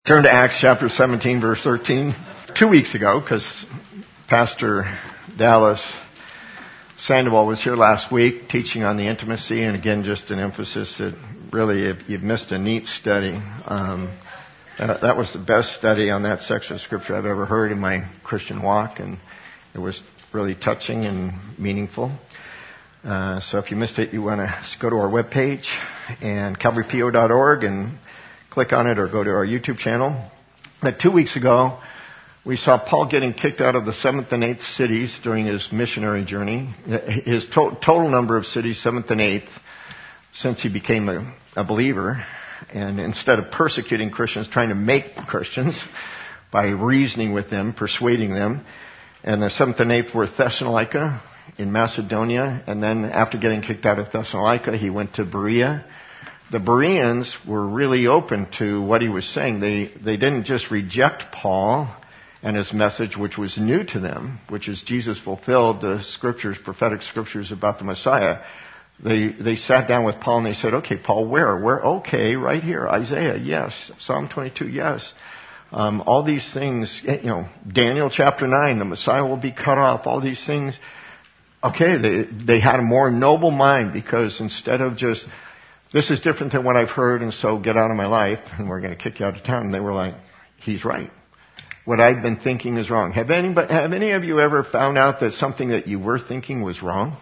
Turn to Acts chapter 17, verse 13. 2 weeks ago, because Pastor Dallas Sandoval was here last week teaching on the intimacy, and again, just an emphasis that really, if you've missed a neat study, that was the best study on that section of Scripture I've ever heard in my Christian walk, and it was really touching and meaningful. So if you missed it, you want to go to our webpage and calvarypo.org and click on it, or go to our YouTube channel. But 2 weeks ago, we saw Paul getting kicked out of the 7th and 8th cities during his missionary journey. His total number of cities, 7th and 8th, since he became a believer. And instead of persecuting Christians, trying to make Christians by reasoning with them, persuading them. And the 7th and 8th were Thessalonica in Macedonia. And then after getting kicked out of Thessalonica, he went to Berea. The Bereans were really open to what he was saying. They didn't just reject Paul and his message, which was new to them, which is Jesus fulfilled the scriptures, prophetic scriptures about the Messiah. They sat down with Paul and they said, okay, Paul, where? Okay, right here. Isaiah, yes. Psalm 22, yes. All these things, Daniel chapter 9, the Messiah will be cut off. All these things. Okay, they had a more noble mind, because instead of just, this is different than what I've heard, and so get out of my life, and we're going to kick you out of town. And they were like, he's right. What I've been thinking is wrong. Have any of you ever found out that something that you were thinking was wrong?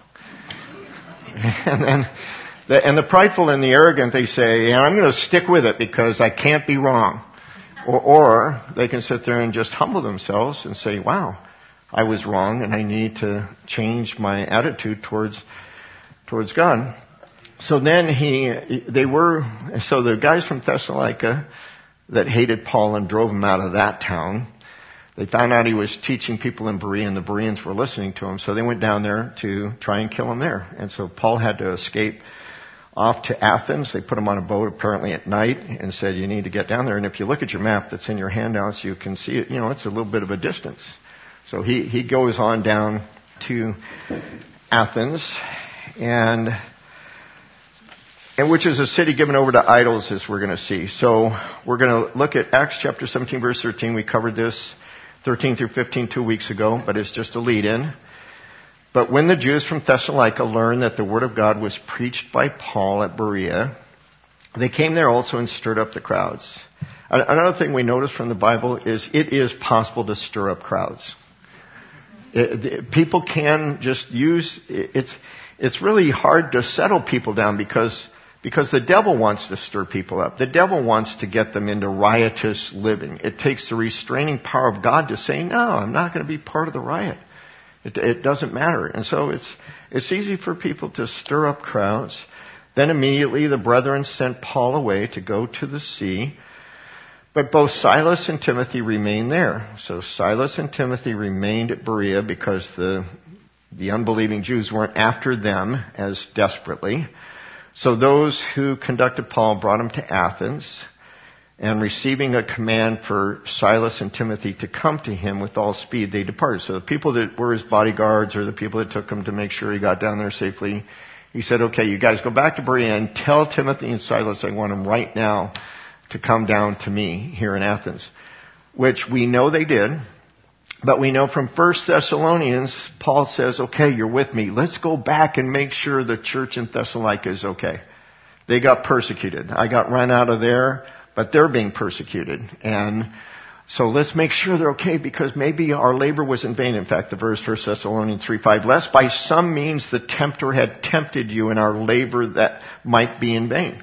And the prideful and the arrogant, they say, I'm going to stick with it because I can't be wrong. Or they can sit there and just humble themselves and say, wow, I was wrong, and I need to change my attitude towards God. So then the guys from Thessalonica that hated Paul and drove him out of that town, they found out he was teaching people in Berea, and the Bereans were listening to him, so they went down there to try and kill him there. And so Paul had to escape off to Athens. They put him on a boat apparently at night and said, you need to get down there. And if you look at your map that's in your handouts, you can see it, it's a little bit of a distance. So he goes on down to Athens, and which is a city given over to idols, as we're going to see. So we're going to look at Acts chapter 17, verse 13. We covered this 13 through 15 2 weeks ago, but it's just a lead-in. But when the Jews from Thessalonica learned that the word of God was preached by Paul at Berea, they came there also and stirred up the crowds. Another thing we notice from the Bible is it is possible to stir up crowds. People can just use, it's really hard to settle people down because the devil wants to stir people up. The devil wants to get them into riotous living. It takes the restraining power of God to say, no, I'm not going to be part of the riot. It doesn't matter. And so it's easy for people to stir up crowds. Then immediately the brethren sent Paul away to go to the sea. But both Silas and Timothy remained there. So Silas and Timothy remained at Berea because the unbelieving Jews weren't after them as desperately. So those who conducted Paul brought him to Athens, and receiving a command for Silas and Timothy to come to him with all speed, they departed. So the people that were his bodyguards, or the people that took him to make sure he got down there safely, he said, okay, you guys go back to Berea and tell Timothy and Silas I want them right now to come down to me here in Athens. Which we know they did. But we know from 1 Thessalonians, Paul says, okay, you're with me. Let's go back and make sure the church in Thessalonica is okay. They got persecuted. I got run out of there, but they're being persecuted. And so let's make sure they're okay, because maybe our labor was in vain. In fact, the verse 1 Thessalonians 3:5, lest by some means the tempter had tempted you and our labor that might be in vain.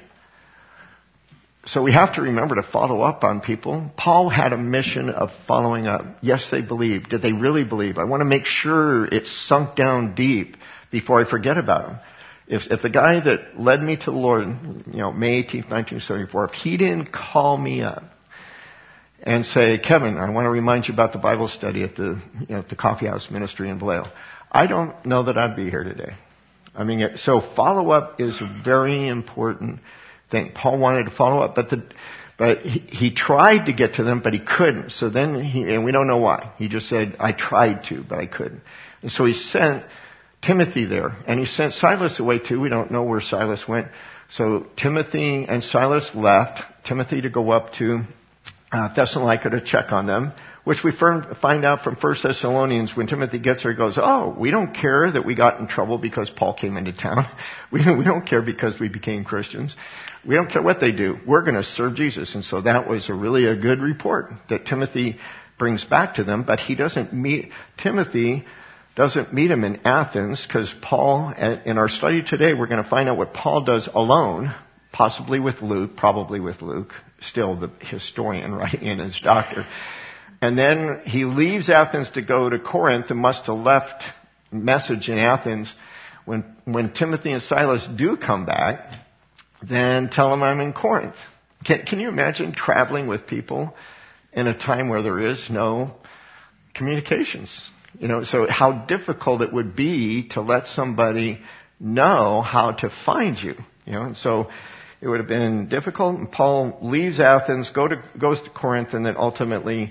So we have to remember to follow up on people. Paul had a mission of following up. Yes, they believed. Did they really believe? I want to make sure it's sunk down deep before I forget about him. If the guy that led me to the Lord, May 18th, 1974, if he didn't call me up and say, Kevin, I want to remind you about the Bible study at the Coffee House Ministry in Vallejo, I don't know that I'd be here today. So follow up is a very important thing. Paul wanted to follow up, but he tried to get to them, but he couldn't. So then and we don't know why. He just said, I tried to, but I couldn't. And so he sent Timothy there, and he sent Silas away too. We don't know where Silas went. So Timothy and Silas left. Timothy to go up to Thessalonica to check on them, which we find out from 1 Thessalonians. When Timothy gets there, he goes, oh, we don't care that we got in trouble because Paul came into town. We don't care because we became Christians. We don't care what they do. We're going to serve Jesus. And so that was really a good report that Timothy brings back to them, but Timothy doesn't meet him in Athens, because Paul, in our study today, we're going to find out what Paul does alone, possibly with Luke, probably with Luke, still the historian, right, and his doctor. And then he leaves Athens to go to Corinth, and must have left message in Athens. When Timothy and Silas do come back, then tell them I'm in Corinth. Can you imagine traveling with people in a time where there is no communications? So how difficult it would be to let somebody know how to find you. And so it would have been difficult. And Paul leaves Athens, goes to Corinth, and then ultimately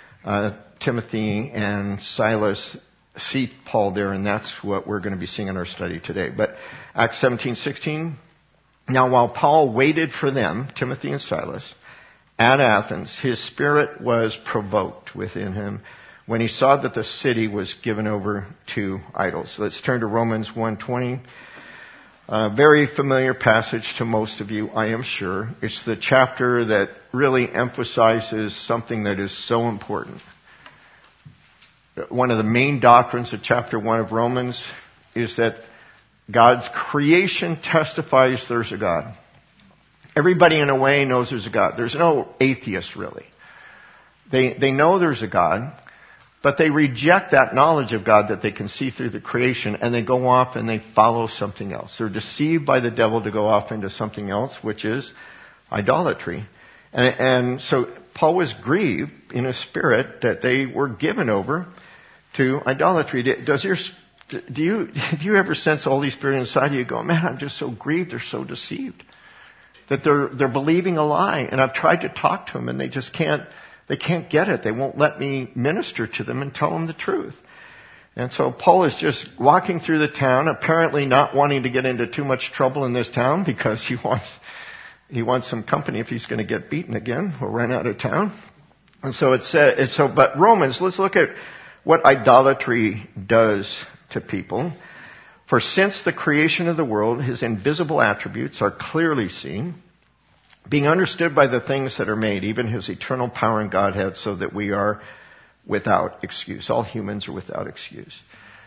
Timothy and Silas see Paul there, and that's what we're going to be seeing in our study today. But Acts 17:16. Now while Paul waited for them, Timothy and Silas, at Athens, his spirit was provoked within him when he saw that the city was given over to idols. So let's turn to Romans 1:20. A very familiar passage to most of you, I am sure. It's the chapter that really emphasizes something that is so important. One of the main doctrines of chapter 1 of Romans is that God's creation testifies there's a God. Everybody in a way knows there's a God. There's no atheist really. They know there's a God, but they reject that knowledge of God that they can see through the creation, and they go off and they follow something else. They're deceived by the devil to go off into something else, which is idolatry. And so Paul was grieved in his spirit that they were given over to idolatry. Do you ever sense all these spirits inside you go, man, I'm just so grieved, they're so deceived, that they're believing a lie, and I've tried to talk to them and they just can't get it. They won't let me minister to them and tell them the truth. And so Paul is just walking through the town, apparently not wanting to get into too much trouble in this town, because he wants some company if he's going to get beaten again or run out of town. And so but Romans, let's look at what idolatry does to people. For since the creation of the world, his invisible attributes are clearly seen, being understood by the things that are made, even his eternal power and Godhead, so that we are without excuse. All humans are without excuse.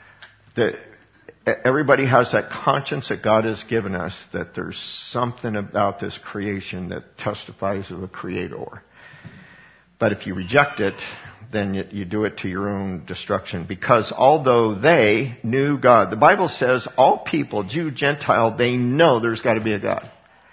Everybody has that conscience that God has given us, that there's something about this creation that testifies of a creator. But if you reject it, then you do it to your own destruction. Because although they knew God, the Bible says all people, Jew, Gentile, they know there's got to be a God.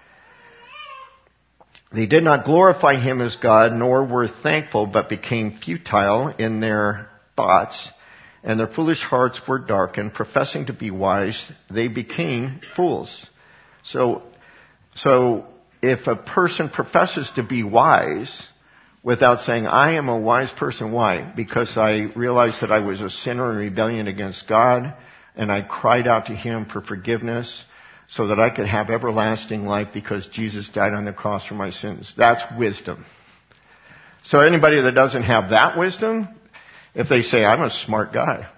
They did not glorify him as God, nor were thankful, but became futile in their thoughts, and their foolish hearts were darkened. Professing to be wise, they became fools. So if a person professes to be wise without saying, I am a wise person, why? Because I realized that I was a sinner in rebellion against God, and I cried out to him for forgiveness, so that I could have everlasting life because Jesus died on the cross for my sins. That's wisdom. So anybody that doesn't have that wisdom, if they say, I'm a smart guy,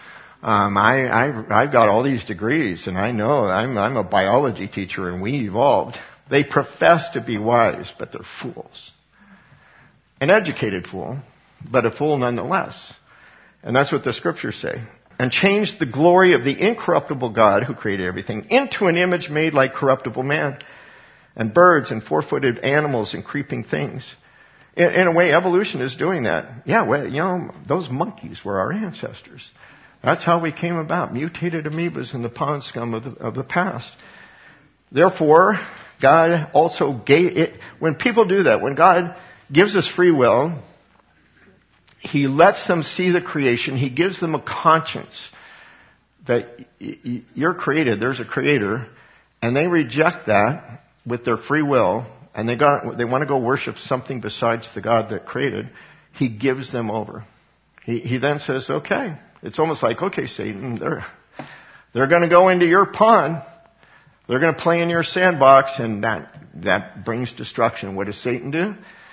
I've got all these degrees, and I know I'm a biology teacher and we evolved. They profess to be wise, but they're fools. An educated fool, but a fool nonetheless. And that's what the scriptures say. And changed the glory of the incorruptible God who created everything into an image made like corruptible man, and birds and four-footed animals and creeping things. In a way, evolution is doing that. Yeah, well, those monkeys were our ancestors. That's how we came about, mutated amoebas in the pond scum of the past. Therefore, God also gave it. When people do that, when God gives us free will, he lets them see the creation. He gives them a conscience that you're created. There's a creator. And they reject that with their free will. And they want to go worship something besides the God that created. He gives them over. He then says, okay. It's almost like, okay, Satan, they're going to go into your pond. They're going to play in your sandbox. And that brings destruction. What does Satan do?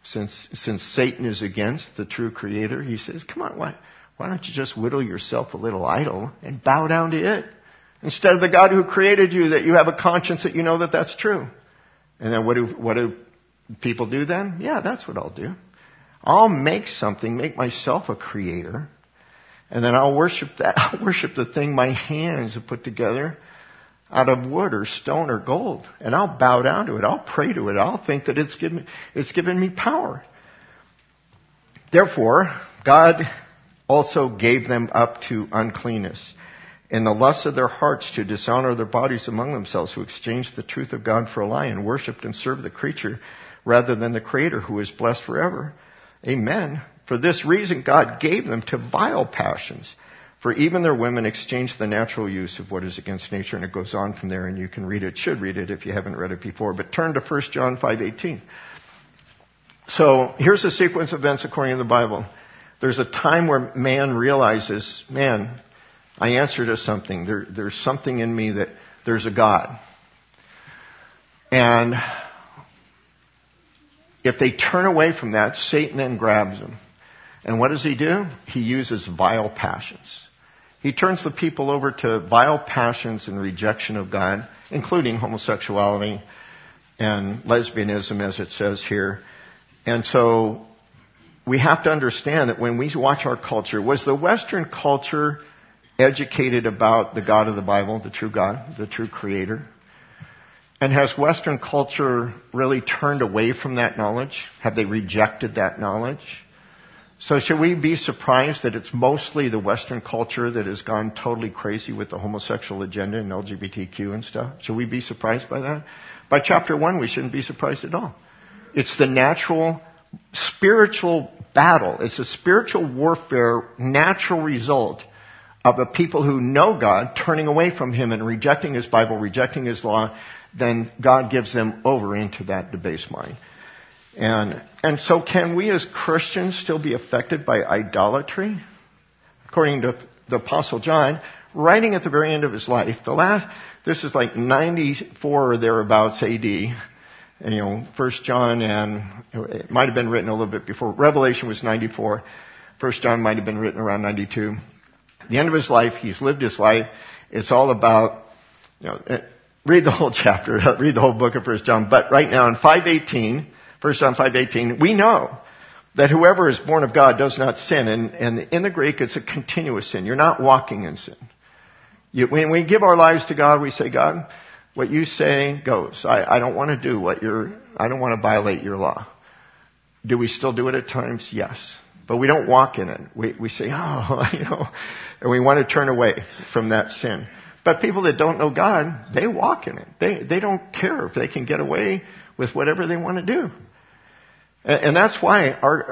since Satan is against the true Creator, he says, come on, why don't you just whittle yourself a little idol and bow down to it? Instead of the God who created you, that you have a conscience that you know that that's true. And then what do people do then? Yeah, that's what I'll do. I'll make something, make myself a creator, and then I'll worship that. I'll worship the thing my hands have put together out of wood or stone or gold. And I'll bow down to it. I'll pray to it. I'll think that it's given me power. Therefore, God also gave them up to uncleanness in the lust of their hearts to dishonor their bodies among themselves, who exchanged the truth of God for a lie and worshipped and served the creature rather than the Creator, who is blessed forever. Amen. For this reason, God gave them to vile passions. For even their women exchanged the natural use of what is against nature. And it goes on from there, and you can read it, should read it if you haven't read it before. But turn to 1 John 5:18. So here's a sequence of events according to the Bible. There's a time where man realizes, man, I answer to something. There's something in me that there's a God. And if they turn away from that, Satan then grabs them. And what does he do? He uses vile passions. He turns the people over to vile passions and rejection of God, including homosexuality and lesbianism, as it says here. And so we have to understand that when we watch our culture, was the Western culture educated about the God of the Bible, the true God, the true Creator? And has Western culture really turned away from that knowledge? Have they rejected that knowledge? So should we be surprised that it's mostly the Western culture that has gone totally crazy with the homosexual agenda and LGBTQ and stuff? Should we be surprised by that? By chapter 1, we shouldn't be surprised at all. It's the natural spiritual battle. It's a spiritual warfare, natural result of a people who know God turning away from Him and rejecting His Bible, rejecting His law. Then God gives them over into that debased mind. And so can we as Christians still be affected by idolatry? According to the Apostle John, writing at the very end of his life, this is like 94 or thereabouts AD. And, 1 John, and it might have been written a little bit before. Revelation was 94. 1 John might have been written around 92. At the end of his life, he's lived his life. It's all about, read the whole chapter, read the whole book of 1 John. But right now in 5:18, 1 John 5:18, we know that whoever is born of God does not sin. And in the Greek, it's a continuous sin. You're not walking in sin. When we give our lives to God, we say, God, what you say goes. I don't want to do I don't want to violate your law. Do we still do it at times? Yes. But we don't walk in it. We say, and we want to turn away from that sin. But people that don't know God, they walk in it. They don't care if they can get away with whatever they want to do. And that's why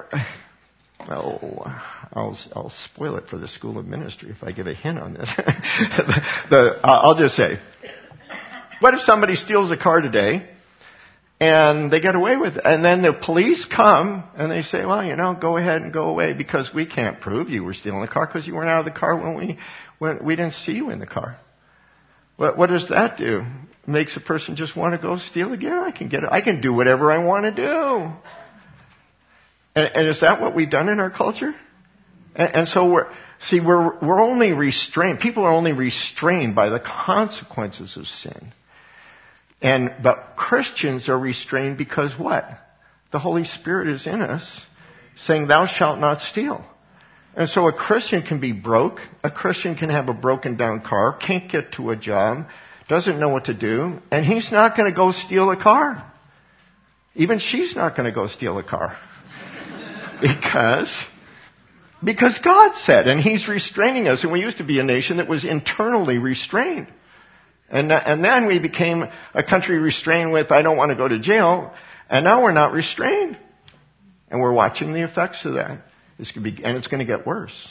I'll spoil it for the School of Ministry if I give a hint on this. I'll just say, what if somebody steals a car today and they get away with it? And then the police come and they say, well, go ahead and go away because we can't prove you were stealing the car because you weren't out of the car when we didn't see you in the car. What does that do? It makes a person just want to go steal again. I can do whatever I want to do. And is that what we've done in our culture? And so we're only restrained. People are only restrained by the consequences of sin. But Christians are restrained because what? The Holy Spirit is in us saying, thou shalt not steal. And so a Christian can be broke. A Christian can have a broken down car, can't get to a job, doesn't know what to do, and he's not going to go steal a car. Even she's not going to go steal a car. Because God said, and He's restraining us. And we used to be a nation that was internally restrained. And then we became a country restrained with, I don't want to go to jail. And now we're not restrained. And we're watching the effects of that. And it's going to get worse.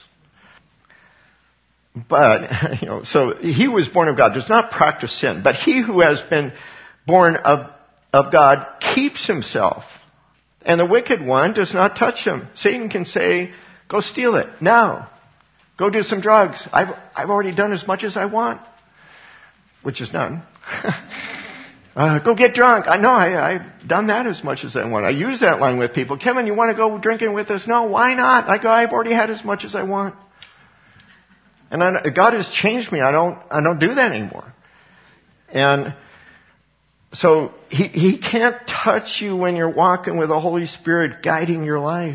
But, so he who is born of God does not practice sin. But he who has been born of God keeps himself. And the wicked one does not touch him. Satan can say, go steal it now. Go do some drugs. I've already done as much as I want. Which is none. Go get drunk. I know I've done that as much as I want. I use that line with people. Kevin, you want to go drinking with us? No, why not? I go, I've already had as much as I want. And God has changed me. I don't do that anymore. And so He can't touch you when you're walking with the Holy Spirit guiding your life.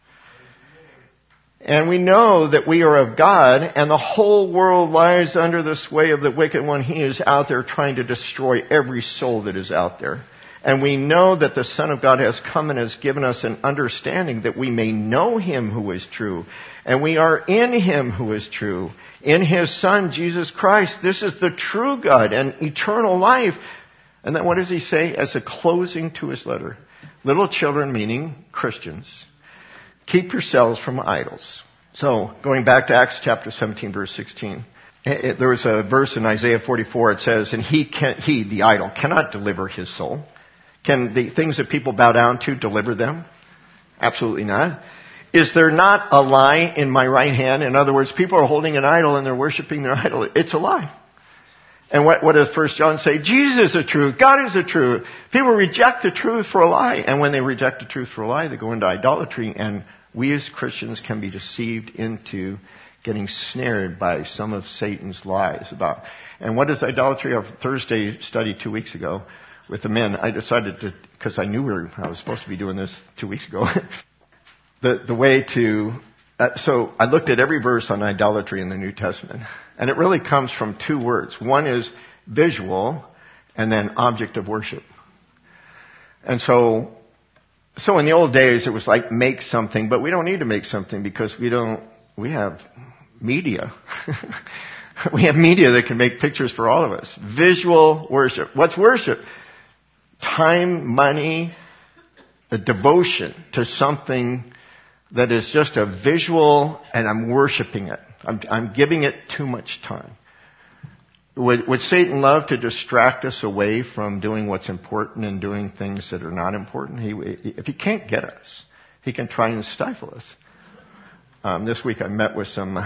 And we know that we are of God, and the whole world lies under the sway of the wicked one. He is out there trying to destroy every soul that is out there. And we know that the Son of God has come and has given us an understanding that we may know Him who is true. And we are in Him who is true. In His Son, Jesus Christ. This is the true God and eternal life. And then what does He say as a closing to His letter? Little children, meaning Christians, keep yourselves from idols. So, going back to Acts chapter 17, verse 16. There was a verse in Isaiah 44, it says, and he, the idol, cannot deliver his soul. Can the things that people bow down to deliver them? Absolutely not. Is there not a lie in my right hand? In other words, people are holding an idol and they're worshiping their idol. It's a lie. And what does 1 John say? Jesus is the truth. God is the truth. People reject the truth for a lie. And when they reject the truth for a lie, they go into idolatry. And we as Christians can be deceived into getting snared by some of Satan's lies about. And what is idolatry? Our Thursday study 2 weeks ago with the men, I decided to, because I knew I was supposed to be doing this 2 weeks ago, the way to, so I looked at every verse on idolatry in the New Testament. And it really comes from two words. One is visual, and then object of worship. And so in the old days it was like make something, but we don't need to make something because we have media. We have media that can make pictures for all of us. Visual worship. What's worship? Time, money, a devotion to something that is just a visual, and I'm worshiping it. I'm giving it too much time. Would Satan love to distract us away from doing what's important and doing things that are not important? If he can't get us, he can try and stifle us. This week I met with some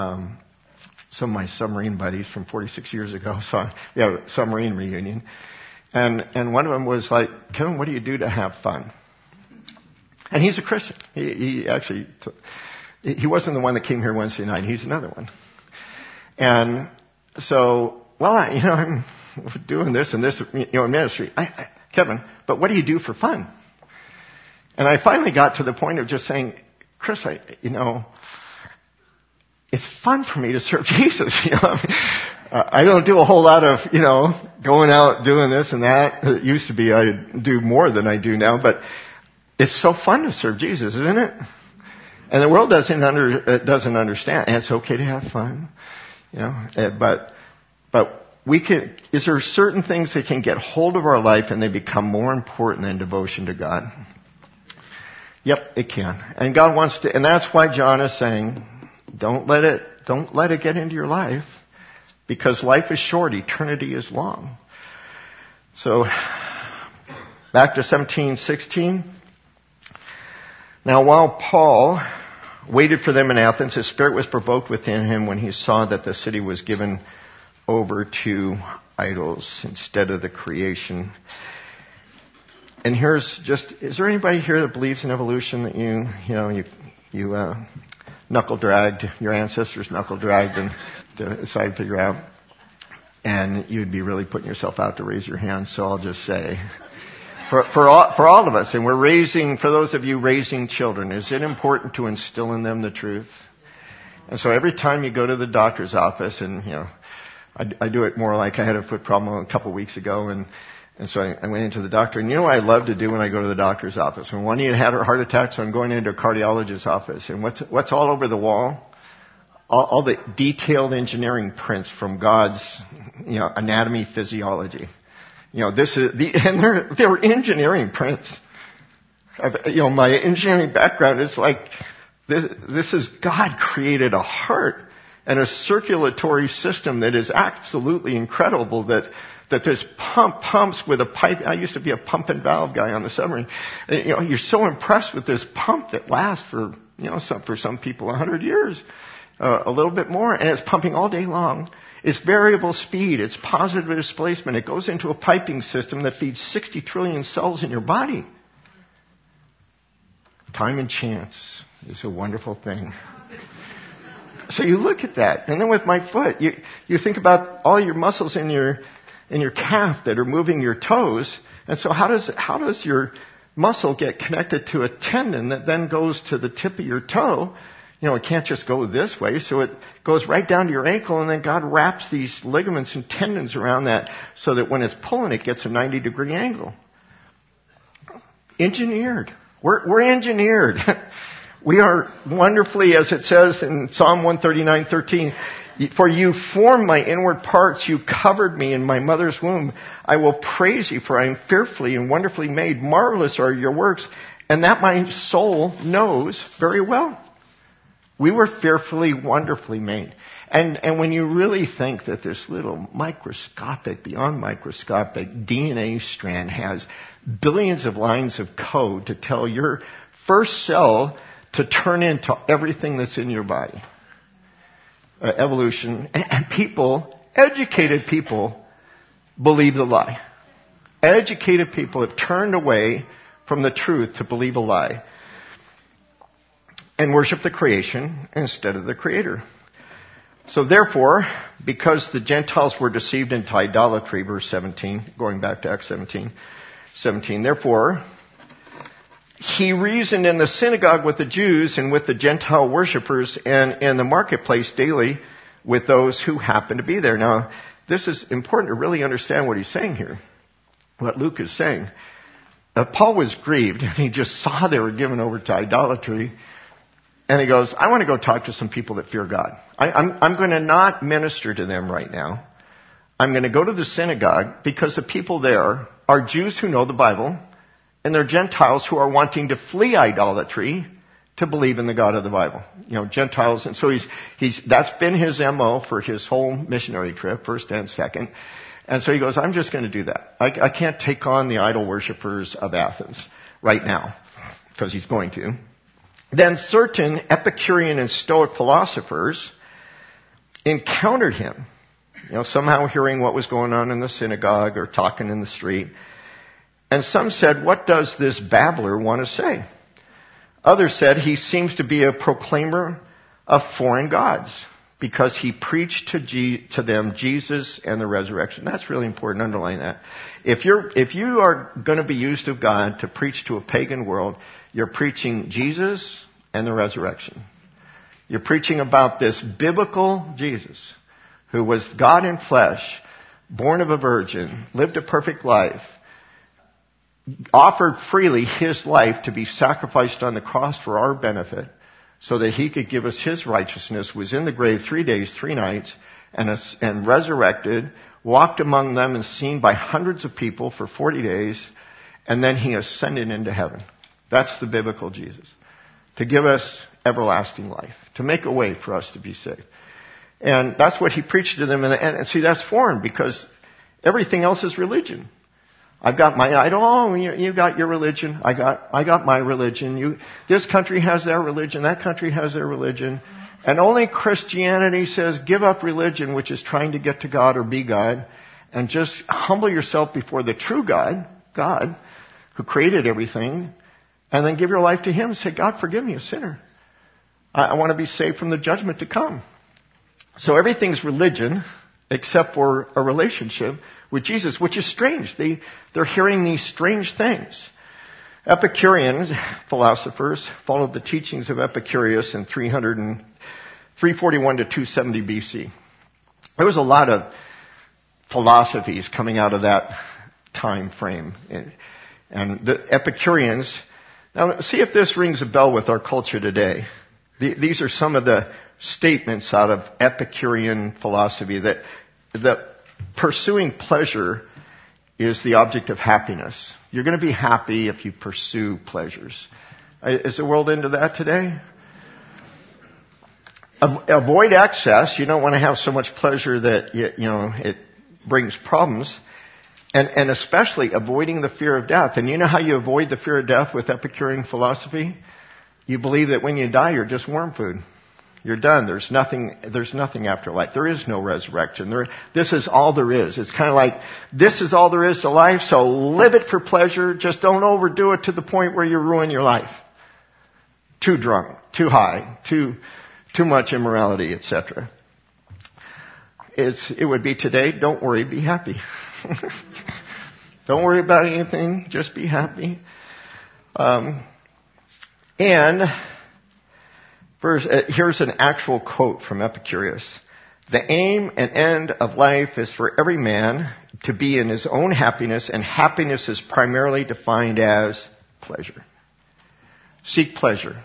of my submarine buddies from 46 years ago. So we have a submarine reunion. And one of them was like, Kevin, what do you do to have fun? And he's a Christian. He actually, he wasn't the one that came here Wednesday night. He's another one. And so, well, I'm doing this and this, in ministry. Kevin, but what do you do for fun? And I finally got to the point of just saying, Chris, it's fun for me to serve Jesus. I don't do a whole lot of, going out doing this and that. It used to be I do more than I do now, but it's so fun to serve Jesus, isn't it? And the world doesn't understand. And it's okay to have fun, but is there certain things that can get hold of our life and they become more important than devotion to God? Yep, it can. And God wants to, and that's why John is saying, don't let it get into your life, because life is short, eternity is long. So, back to 17:16. Now while Paul waited for them in Athens, his spirit was provoked within him when he saw that the city was given over to idols instead of the creation. And is there anybody here that believes in evolution that you knuckle dragged, your ancestors knuckle dragged and decided to figure out? And you'd be really putting yourself out to raise your hand, so I'll just say, for all of us, and for those of you raising children, is it important to instill in them the truth? And so every time you go to the doctor's office, and I do it more like I had a foot problem a couple of weeks ago, and so I went into the doctor, and what I love to do when I go to the doctor's office? When one of you had a heart attack, so I'm going into a cardiologist's office, and what's all over the wall? All the detailed engineering prints from God's, anatomy, physiology. They're engineering prints. My engineering background is like, this is God created a heart and a circulatory system that is absolutely incredible, that this pumps with a pipe. I used to be a pump and valve guy on the submarine. You're so impressed with this pump that lasts for some people 100 years. a little bit more, and it's pumping all day long. It's variable speed. It's positive displacement. It goes into a piping system that feeds 60 trillion cells in your body. Time and chance is a wonderful thing. So you look at that, and then with my foot, you think about all your muscles in your calf that are moving your toes, and so how does your muscle get connected to a tendon that then goes to the tip of your toe? It can't just go this way, so it goes right down to your ankle, and then God wraps these ligaments and tendons around that so that when it's pulling, it gets a 90-degree angle. Engineered. We're engineered. We are wonderfully, as it says in Psalm 139:13, for you formed my inward parts, you covered me in my mother's womb. I will praise you, for I am fearfully and wonderfully made. Marvelous are your works, and that my soul knows very well. We were fearfully, wonderfully made. And when you really think that this little microscopic, beyond microscopic DNA strand has billions of lines of code to tell your first cell to turn into everything that's in your body. Evolution. And people, educated people, believe the lie. Educated people have turned away from the truth to believe a lie and worship the creation instead of the Creator. So therefore, because the Gentiles were deceived into idolatry, verse 17, going back to Acts 17, therefore, he reasoned in the synagogue with the Jews and with the Gentile worshippers and in the marketplace daily with those who happened to be there. Now, this is important to really understand what he's saying here, what Luke is saying. Paul was grieved, and he just saw they were given over to idolatry. And he goes, I want to go talk to some people that fear God. I'm going to not minister to them right now. I'm going to go to the synagogue because the people there are Jews who know the Bible, and they're Gentiles who are wanting to flee idolatry to believe in the God of the Bible. Gentiles. And so that's been his MO for his whole missionary trip, first and second. And so he goes, I'm just going to do that. I can't take on the idol worshippers of Athens right now, because he's going to. Then certain Epicurean and Stoic philosophers encountered him, somehow hearing what was going on in the synagogue or talking in the street. And some said, what does this babbler want to say? Others said, he seems to be a proclaimer of foreign gods because he preached to them Jesus and the resurrection. That's really important. Underline that. If you are going to be used of God to preach to a pagan world, you're preaching Jesus and the resurrection. You're preaching about this biblical Jesus who was God in flesh, born of a virgin, lived a perfect life, offered freely his life to be sacrificed on the cross for our benefit so that he could give us his righteousness, was in the grave 3 days, 3 nights, and resurrected, walked among them and seen by hundreds of people for 40 days, and then he ascended into heaven. That's the biblical Jesus. To give us everlasting life. To make a way for us to be saved. And that's what he preached to them. And see, that's foreign because everything else is religion. I've got my idol. Oh, you got your religion. I got my religion. This country has their religion. That country has their religion. And only Christianity says give up religion, which is trying to get to God or be God, and just humble yourself before the true God, who created everything, and then give your life to him and say, God, forgive me, a sinner. I want to be saved from the judgment to come. So everything's religion except for a relationship with Jesus, which is strange. They're hearing these strange things. Epicurean philosophers followed the teachings of Epicurus in 341 to 270 BC. There was a lot of philosophies coming out of that time frame. And the Epicureans, now see if this rings a bell with our culture today. These are some of the statements out of Epicurean philosophy that pursuing pleasure is the object of happiness. You're going to be happy if you pursue pleasures. Is the world into that today? Avoid excess. You don't want to have so much pleasure that it brings problems. And especially avoiding the fear of death. And you know how you avoid the fear of death with Epicurean philosophy? You believe that when you die, you're just worm food. You're done. There's nothing after life. There is no resurrection. This is all there is. It's kind of like, this is all there is to life, so live it for pleasure. Just don't overdo it to the point where you ruin your life. Too drunk, too high, too much immorality, etc. It would be today, don't worry, be happy. Don't worry about anything, just be happy. Here's an actual quote from Epicurus. The aim and end of life is for every man to be in his own happiness, and happiness is primarily defined as pleasure. Seek pleasure.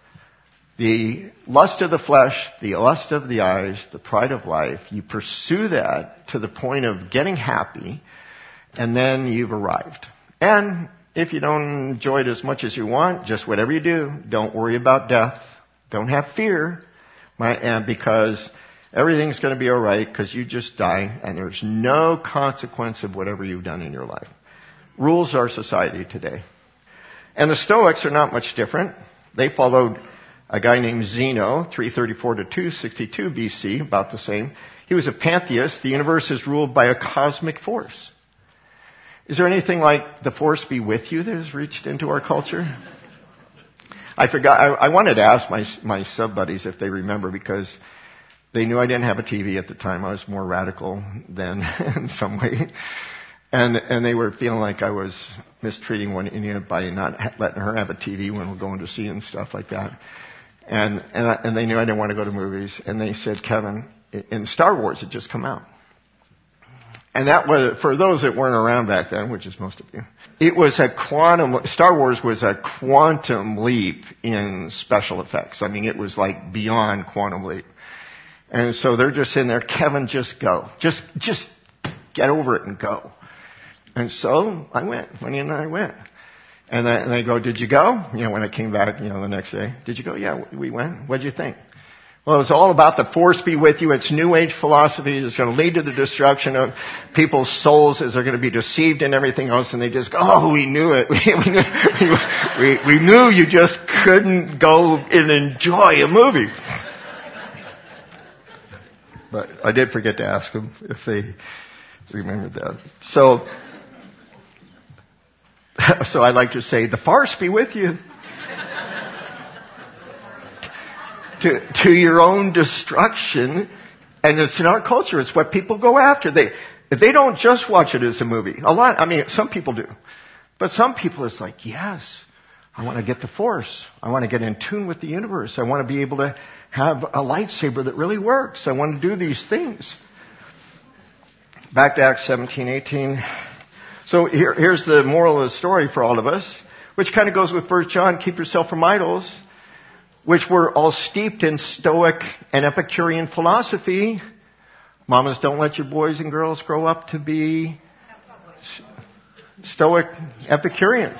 The lust of the flesh, the lust of the eyes, the pride of life, you pursue that to the point of getting happy, and then you've arrived. And if you don't enjoy it as much as you want, just whatever you do, don't worry about death. Don't have fear, because everything's going to be all right because you just die and there's no consequence of whatever you've done in your life. Rules our society today. And the Stoics are not much different. They followed a guy named Zeno, 334 to 262 BC, about the same. He was a pantheist. The universe is ruled by a cosmic force. Is there anything like the force be with you that has reached into our culture? I forgot. I wanted to ask my sub-buddies if they remember, because they knew I didn't have a TV at the time. I was more radical then in some way. And they were feeling like I was mistreating one Indian by not letting her have a TV when we're going to see and stuff like that. And they knew I didn't want to go to movies. And they said, Kevin, in Star Wars had just come out. And that was, for those that weren't around back then, which is most of you, Star Wars was a quantum leap in special effects. I mean, it was like beyond quantum leap. And so they're just sitting there, Kevin, just go. Just get over it and go. And so I went. Winnie and I went. And they go, did you go? When I came back, the next day. Did you go? Yeah, we went. What'd you think? Well, it was all about the force be with you. It's New Age philosophy. It's going to lead to the destruction of people's souls as they're going to be deceived and everything else. And they just go, oh, we knew it. We knew you just couldn't go and enjoy a movie. But I did forget to ask them if they remembered that. So I like to say, the farce be with you. To your own destruction. And it's in our culture, it's what people go after. They don't just watch it as a movie. Some people do. But some people, it's like, yes, I want to get the force. I want to get in tune with the universe. I want to be able to have a lightsaber that really works. I want to do these things. Back to Acts 17:18. So here's the moral of the story for all of us, which kind of goes with 1 John, keep yourself from idols, which were all steeped in Stoic and Epicurean philosophy. Mamas, don't let your boys and girls grow up to be Stoic Epicureans.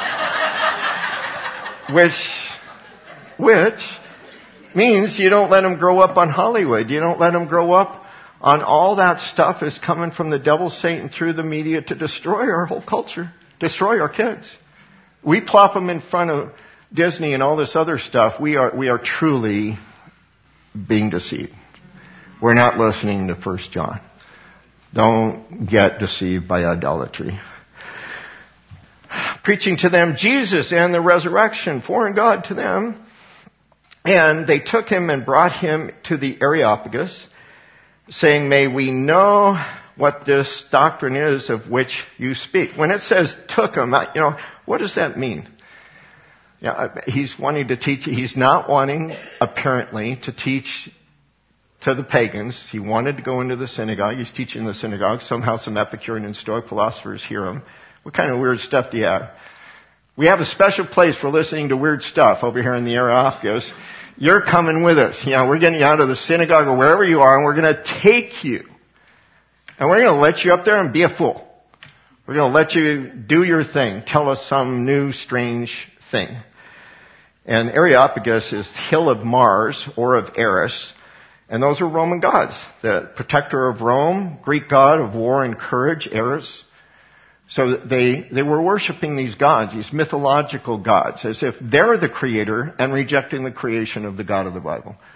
Which means you don't let them grow up on Hollywood. You don't let them grow up on all that stuff is coming from the devil, Satan, through the media to destroy our whole culture, destroy our kids. We plop them in front of Disney and all this other stuff. We are truly being deceived. We're not listening to 1 John. Don't get deceived by idolatry. Preaching to them Jesus and the resurrection, foreign God to them. And they took him and brought him to the Areopagus, saying, may we know what this doctrine is of which you speak. When it says took him, what does that mean? He's wanting to teach. He's not wanting, apparently, to teach to the pagans. He wanted to go into the synagogue. He's teaching in the synagogue. Somehow some Epicurean and Stoic philosophers hear him. What kind of weird stuff do you have? We have a special place for listening to weird stuff over here in the Areopagus. You're coming with us. We're getting you out of the synagogue or wherever you are, and we're going to take you. And we're going to let you up there and be a fool. We're going to let you do your thing. Tell us some new, strange thing. And Areopagus is hill of Mars or of Eris. And those are Roman gods. The protector of Rome, Greek god of war and courage, Eris. So they were worshiping these gods, these mythological gods, as if they're the creator and rejecting the creation of the God of the Bible.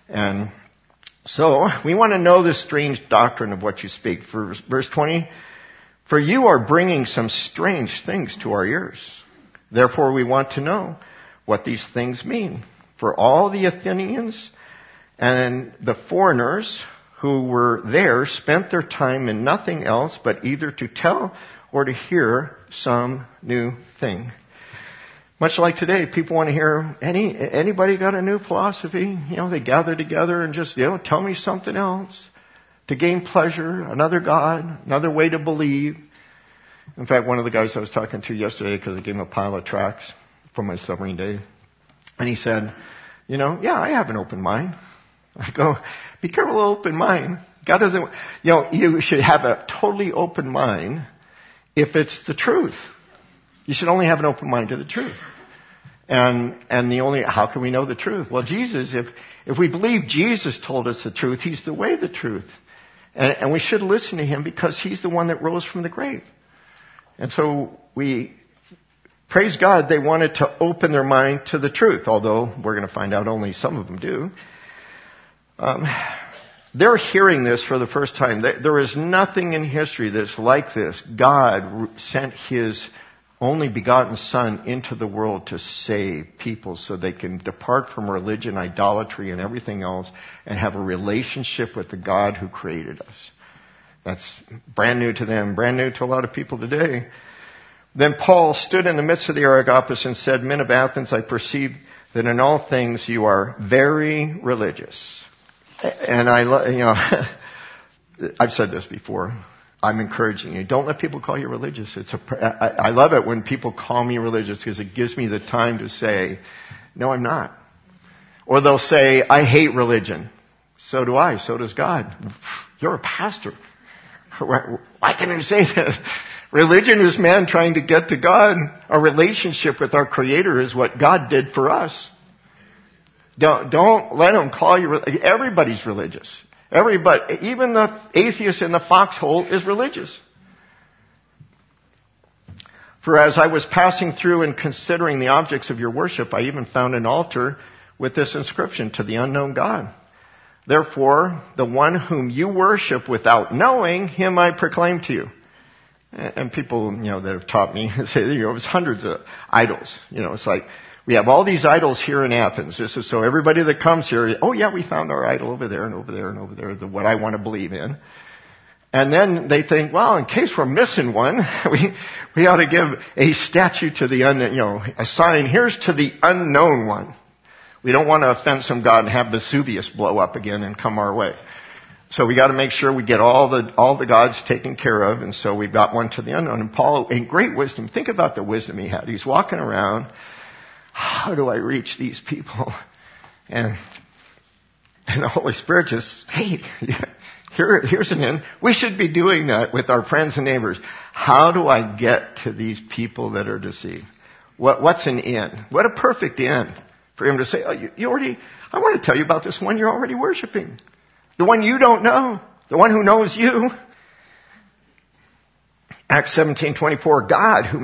And so we want to know this strange doctrine of what you speak. For verse 20, for you are bringing some strange things to our ears. Therefore we want to know what these things mean. For all the Athenians and the foreigners who were there spent their time in nothing else but either to tell or to hear some new thing. Much like today, people want to hear, anybody got a new philosophy? They gather together and just, tell me something else to gain pleasure, another God, another way to believe. In fact, one of the guys I was talking to yesterday, because I gave him a pile of tracts from my submarine day, and he said, I have an open mind. I go, be careful of open mind. God doesn't, you should have a totally open mind if it's the truth. You should only have an open mind to the truth. And how can we know the truth? Well, Jesus, if we believe Jesus told us the truth, He's the way, the truth. And we should listen to Him because He's the one that rose from the grave. And so praise God, they wanted to open their mind to the truth, although we're going to find out only some of them do. They're hearing this for the first time. There is nothing in history that's like this. God sent His only begotten Son into the world to save people so they can depart from religion, idolatry, and everything else and have a relationship with the God who created us. That's brand new to them, brand new to a lot of people today. Then Paul stood in the midst of the Areopagus and said, Men of Athens, I perceive that in all things you are very religious. And I've said this before. I'm encouraging you. Don't let people call you religious. I love it when people call me religious because it gives me the time to say, no, I'm not. Or they'll say, I hate religion. So do I. So does God. You're a pastor. Why can you say that? Religion is man trying to get to God. Our relationship with our Creator is what God did for us. Don't let them call you. Everybody's religious. Everybody, even the atheist in the foxhole is religious. For as I was passing through and considering the objects of your worship, I even found an altar with this inscription, to the unknown God. Therefore, the one whom you worship without knowing, him I proclaim to you. And people, that have taught me say, it's hundreds of idols. It's like, we have all these idols here in Athens. This is so everybody that comes here, oh yeah, we found our idol over there and over there and over there, what I want to believe in. And then they think, well, in case we're missing one, we ought to give a statue to the a sign, here's to the unknown one. We don't want to offend some God and have Vesuvius blow up again and come our way. So we got to make sure we get all the gods taken care of, and so we've got one to the unknown. And Paul, in great wisdom, think about the wisdom he had. He's walking around, how do I reach these people? And the Holy Spirit just, hey, here's an in. We should be doing that with our friends and neighbors. How do I get to these people that are deceived? What's an in? What a perfect in for him to say, oh, I want to tell you about this one you're already worshiping. The one you don't know. The one who knows you. Acts 17:24, God the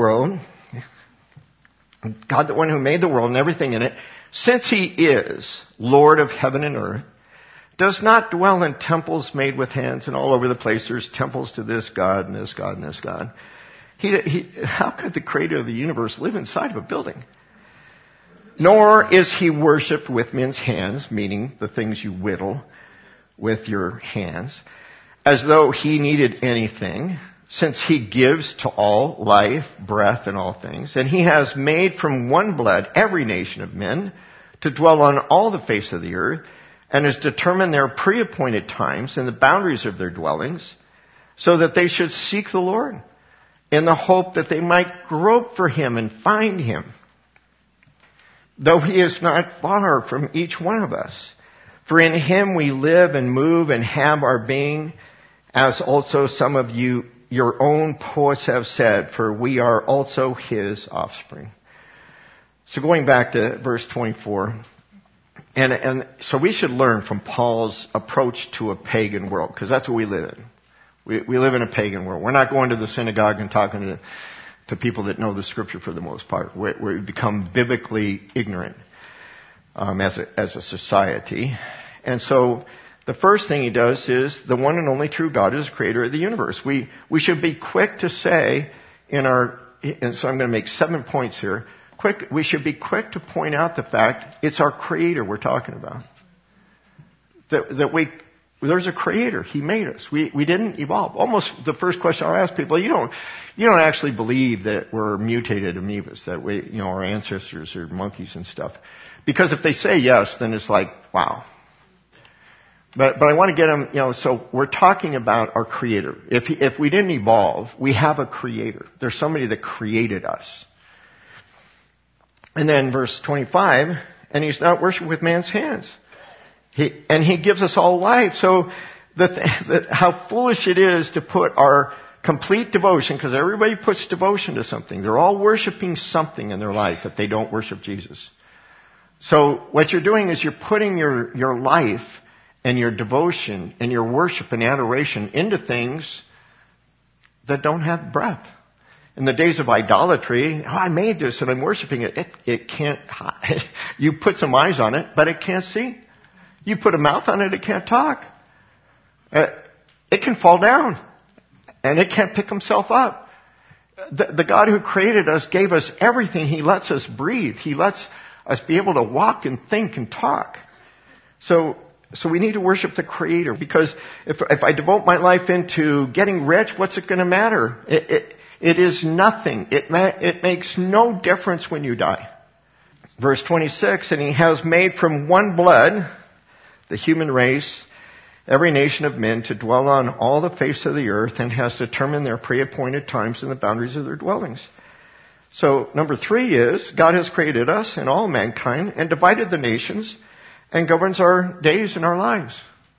one who made the world and everything in it, since He is Lord of heaven and earth, does not dwell in temples made with hands, and all over the place there's temples to this God and this God and this God. How could the Creator of the universe live inside of a building? Nor is He worshipped with men's hands, meaning the things you whittle with your hands, as though He needed anything, since He gives to all life, breath, and all things. And He has made from one blood every nation of men to dwell on all the face of the earth, and has determined their pre-appointed times and the boundaries of their dwellings, so that they should seek the Lord, in the hope that they might grope for Him and find Him, though He is not far from each one of us. For in Him we live and move and have our being, as also some of you, your own poets have said, for we are also His offspring. So going back to verse 24, and so we should learn from Paul's approach to a pagan world, because that's what we live in. We live in a pagan world. We're not going to the synagogue and talking to people that know the Scripture for the most part. We become biblically ignorant. as a society. And so the first thing he does is the one and only true God is the creator of the universe. We should be quick to say and so I'm going to make 7 points here. We should be quick to point out the fact it's our creator we're talking about. There's a creator. He made us. We didn't evolve. Almost the first question I'll ask people, you don't actually believe that we're mutated amoebas, that our ancestors are monkeys and stuff. Because if they say yes, then it's like, wow. But I want to get them, so we're talking about our creator. If we didn't evolve, we have a creator. There's somebody that created us. And then verse 25, and he's not worshipped with man's hands. He gives us all life. So how foolish it is to put our complete devotion, because everybody puts devotion to something. They're all worshiping something in their life if they don't worship Jesus. So what you're doing is you're putting your life and your devotion and your worship and adoration into things that don't have breath. In the days of idolatry, I made this and I'm worshiping it. It can't, you put some eyes on it, but it can't see. You put a mouth on it, it can't talk. It can fall down and it can't pick himself up. The God who created us gave us everything. He lets us breathe. He lets us be able to walk and think and talk. So we need to worship the Creator, because if I devote my life into getting rich, what's it going to matter? It is nothing. It makes no difference when you die. Verse 26, and he has made from one blood the human race, every nation of men, to dwell on all the face of the earth, and has determined their pre-appointed times and the boundaries of their dwellings. So number 3 is God has created us and all mankind and divided the nations and governs our days and our lives.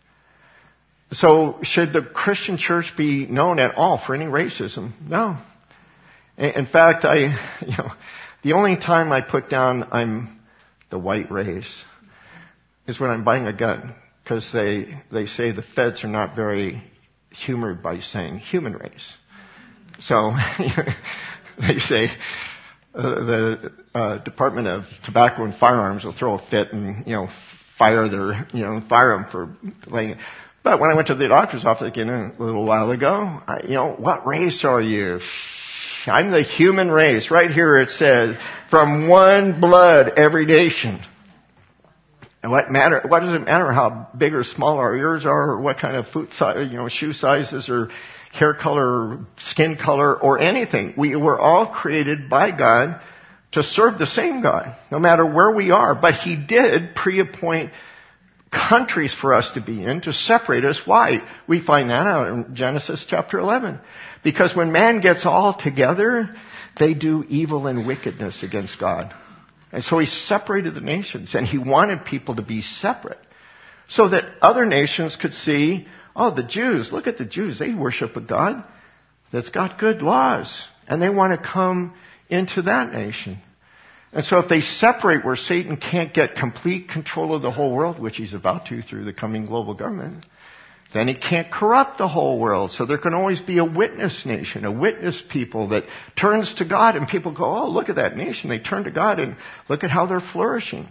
So should the Christian church be known at all for any racism? No. In fact, the only time I put down I'm the white race is when I'm buying a gun, because they say the feds are not very humored by saying human race. So they say the Department of Tobacco and Firearms will throw a fit and fire them for laying it. But when I went to the doctor's office again a little while ago, what race are you? I'm the human race. Right here it says, from one blood, every nation. And what does it matter how big or small our ears are, or what kind of foot size, shoe sizes, or hair color, or skin color, or anything? We were all created by God to serve the same God, no matter where we are. But He did pre-appoint countries for us to be in to separate us. Why? We find that out in Genesis chapter 11. Because when man gets all together, they do evil and wickedness against God. And so He separated the nations, and He wanted people to be separate so that other nations could see, oh, the Jews, look at the Jews. They worship a God that's got good laws, and they want to come into that nation. And so if they separate where Satan can't get complete control of the whole world, which he's about to through the coming global government, then he can't corrupt the whole world. So there can always be a witness nation, a witness people that turns to God, and people go, oh, look at that nation. They turn to God and look at how they're flourishing.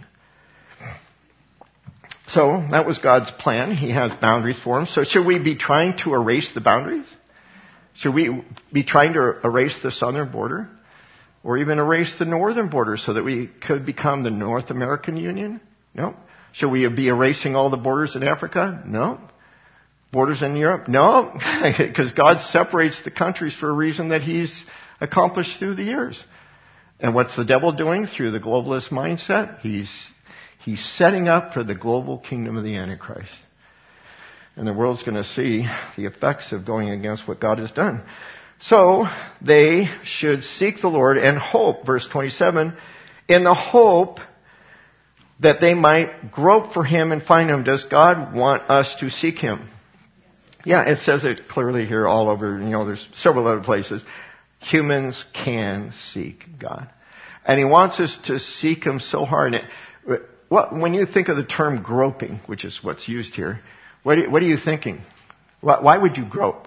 So that was God's plan. He has boundaries for them. So should we be trying to erase the boundaries? Should we be trying to erase the southern border? Or even erase the northern border so that we could become the North American Union? No. Should we be erasing all the borders in Africa? No. Borders in Europe? No. Because God separates the countries for a reason that He's accomplished through the years. And what's the devil doing through the globalist mindset? He's setting up for the global kingdom of the Antichrist. And the world's going to see the effects of going against what God has done. So they should seek the Lord and hope, verse 27, in the hope that they might grope for Him and find Him. Does God want us to seek Him? Yeah, it says it clearly here all over, there's several other places. Humans can seek God. And He wants us to seek Him so hard. When you think of the term groping, which is what's used here, what are you thinking? Why would you grope?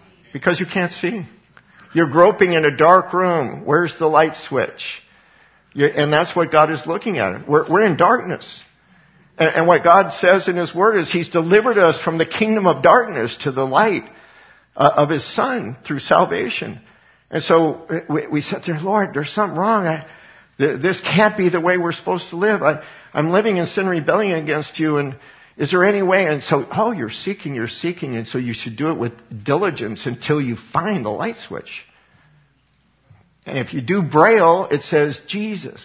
Because you can't see. You're groping in a dark room. Where's the light switch? And that's what God is looking at. We're in darkness. And what God says in His Word is He's delivered us from the kingdom of darkness to the light of His Son through salvation. And so we said there, Lord, there's something wrong. This can't be the way we're supposed to live. I'm living in sin rebellion against you, and is there any way? And so, you're seeking, and so you should do it with diligence until you find the light switch. And if you do Braille, it says Jesus.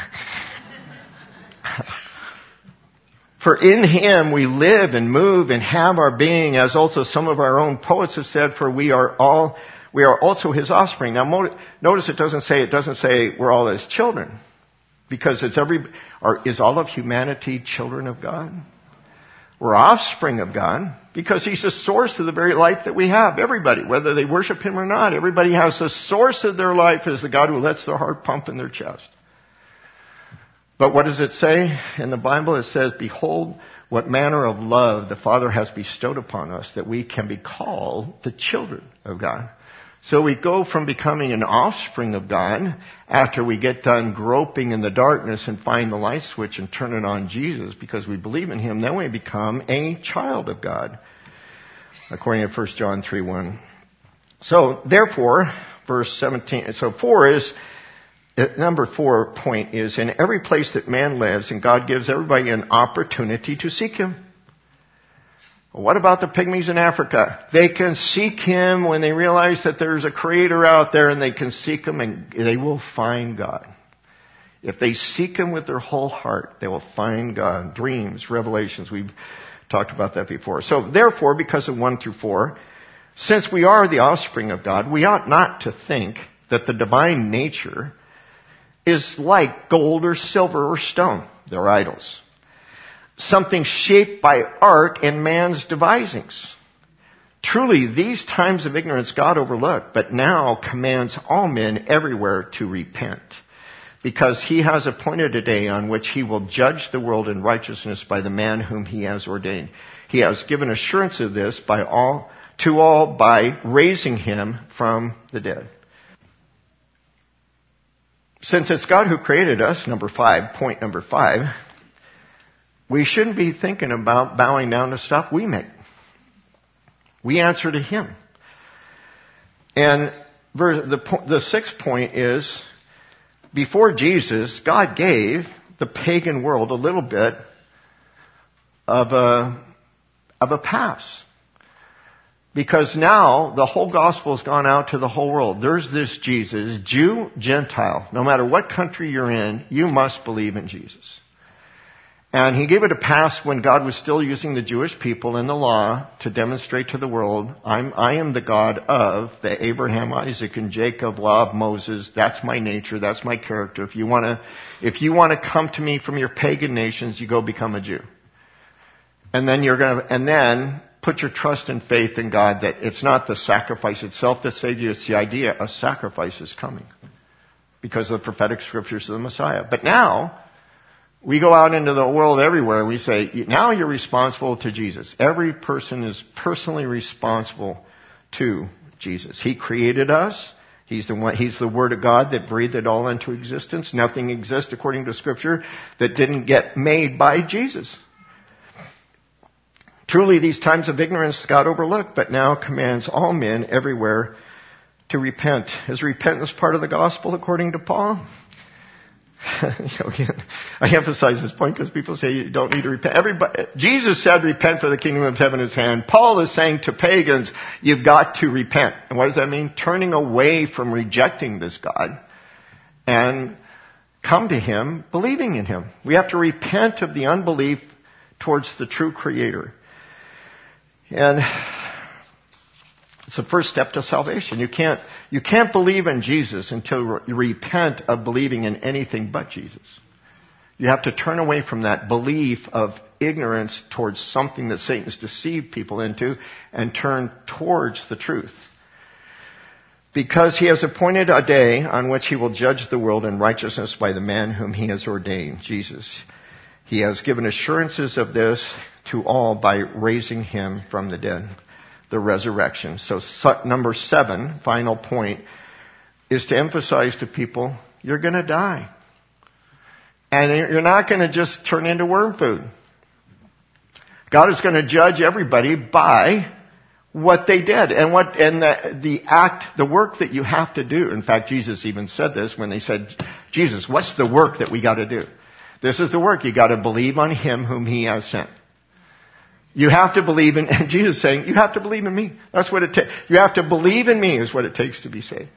For in Him we live and move and have our being, as also some of our own poets have said, for we are also His offspring. Now notice it doesn't say we're all His children. Because is all of humanity children of God? We're offspring of God because He's the source of the very life that we have. Everybody, whether they worship Him or not, everybody has the source of their life is the God who lets their heart pump in their chest. But what does it say in the Bible? It says, behold, what manner of love the Father has bestowed upon us that we can be called the children of God. So we go from becoming an offspring of God after we get done groping in the darkness and find the light switch and turn it on Jesus because we believe in Him. Then we become a child of God, according to 1 John 3:1. So therefore, verse 17. So number 4 point is, in every place that man lives, and God gives everybody an opportunity to seek Him. What about the pygmies in Africa? They can seek Him when they realize that there's a Creator out there, and they can seek Him and they will find God. If they seek Him with their whole heart, they will find God. Dreams, revelations, we've talked about that before. So therefore, because of 1 through 4, since we are the offspring of God, we ought not to think that the divine nature is like gold or silver or stone. They're idols. Something shaped by art and man's devisings. Truly, these times of ignorance God overlooked, but now commands all men everywhere to repent. Because He has appointed a day on which He will judge the world in righteousness by the man whom He has ordained. He has given assurance of this to all by raising Him from the dead. Since it's God who created us, point number 5, we shouldn't be thinking about bowing down to stuff we make. We answer to Him. And the 6th point is, before Jesus, God gave the pagan world a little bit of a pass. Because now the whole gospel has gone out to the whole world. There's this Jesus, Jew, Gentile. No matter what country you're in, you must believe in Jesus. And He gave it a pass when God was still using the Jewish people in the law to demonstrate to the world, I am the God of the Abraham, Isaac, and Jacob, law of Moses. That's my nature. That's my character. If you want to come to me from your pagan nations, you go become a Jew. And then put your trust and faith in God that it's not the sacrifice itself that saves you. It's the idea a sacrifice is coming because of the prophetic scriptures of the Messiah. But now, we go out into the world everywhere and we say, now you're responsible to Jesus. Every person is personally responsible to Jesus. He created us. He's the Word of God that breathed it all into existence. Nothing exists, according to Scripture, that didn't get made by Jesus. Truly, these times of ignorance God overlooked, but now commands all men everywhere to repent. Is repentance part of the gospel, according to Paul? I emphasize this point because people say you don't need to repent. Jesus said, repent for the kingdom of heaven is at hand. Paul is saying to pagans, you've got to repent. And what does that mean? Turning away from rejecting this God and come to Him, believing in Him. We have to repent of the unbelief towards the true Creator. And it's the first step to salvation. You can't believe in Jesus until you repent of believing in anything but Jesus. You have to turn away from that belief of ignorance towards something that Satan's deceived people into and turn towards the truth. Because He has appointed a day on which He will judge the world in righteousness by the man whom He has ordained, Jesus. He has given assurances of this to all by raising Him from the dead. The resurrection. So number 7, final point, is to emphasize to people, you're going to die. And you're not going to just turn into worm food. God is going to judge everybody by what they did and the work that you have to do. In fact, Jesus even said this when they said, Jesus, what's the work that we got to do? This is the work. You got to believe on Him whom He has sent. You have to believe in, and Jesus is saying, you have to believe in me. That's what it takes. You have to believe in me is what it takes to be saved.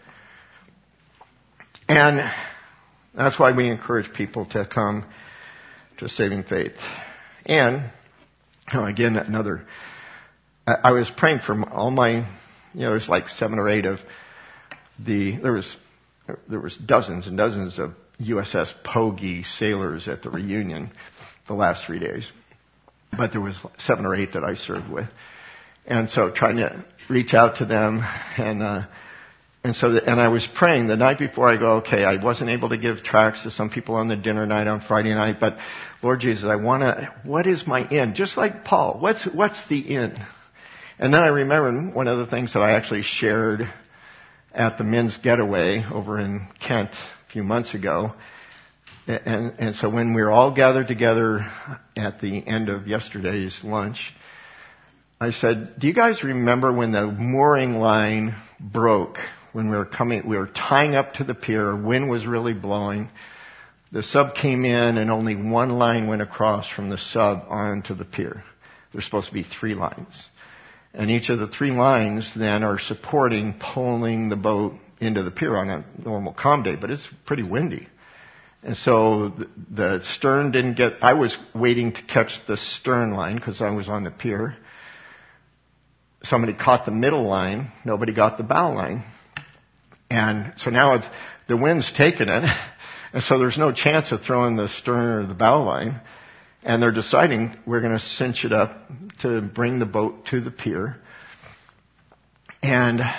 And that's why we encourage people to come to saving faith. And, again, I was praying for all my, there's like 7 or 8 of there was dozens and dozens of USS Pogey sailors at the reunion the last 3 days. But there was 7 or 8 that I served with. And so trying to reach out to them and I was praying the night before. I go, okay, I wasn't able to give tracts to some people on the dinner night on Friday night, but Lord Jesus, what is my end? Just like Paul, what's the end? And then I remembered one of the things that I actually shared at the men's getaway over in Kent a few months ago. And so when we were all gathered together at the end of yesterday's lunch, I said, do you guys remember when the mooring line broke? When we were tying up to the pier, wind was really blowing. The sub came in and only one line went across from the sub onto the pier. There's supposed to be 3 lines. And each of the 3 lines then are pulling the boat into the pier on a normal calm day, but it's pretty windy. And so the stern I was waiting to catch the stern line because I was on the pier. Somebody caught the middle line. Nobody got the bow line. And so now the wind's taken it. And so there's no chance of throwing the stern or the bow line. And they're deciding we're going to cinch it up to bring the boat to the pier. And